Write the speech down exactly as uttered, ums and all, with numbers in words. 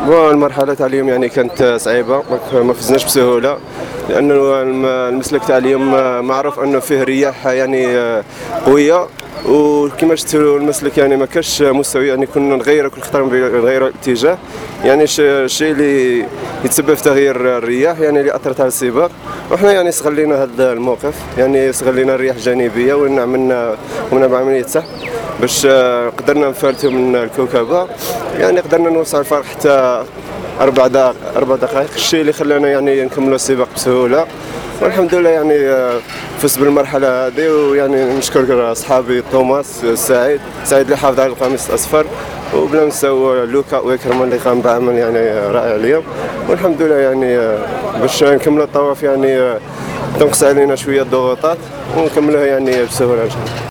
والمرحلة تاع اليوم يعني كانت صعيبة، ما فزناش بسهولة، لأنه المسلك تاع اليوم معروف أنه فيه رياح يعني قوية، وكما شفتوا المسلك يعني ما كانش مستوي، يعني كنا نغير كل خطره نغير الاتجاه، يعني الشيء اللي يتسبب في تغيير الرياح يعني اللي اثرت على السباق. وحنا يعني استغلينا هذا الموقف، يعني استغلينا الرياح الجانبيه وعملنا قمنا بعمليه سحب باش قدرنا نفلتوا من الكوكبه، يعني قدرنا نوصل الفرق حتى أربع دقائق أربع دقائق، الشيء اللي خلانا يعني نكملوا السباق بسهوله. والحمد لله يعني فزت بالمرحله هذه، ويعني نشكر اصحابي توماس سعيد سعيد اللي حافظ على القميص الاصفر، وبلا نساو لوكا ويكرمان اللي قام بعمل يعني رائع اليوم. والحمد لله يعني باش نكملوا الطواف يعني تنقص علينا شويه الضغوطات ونكملوها يعني بسهوله ان شاء الله.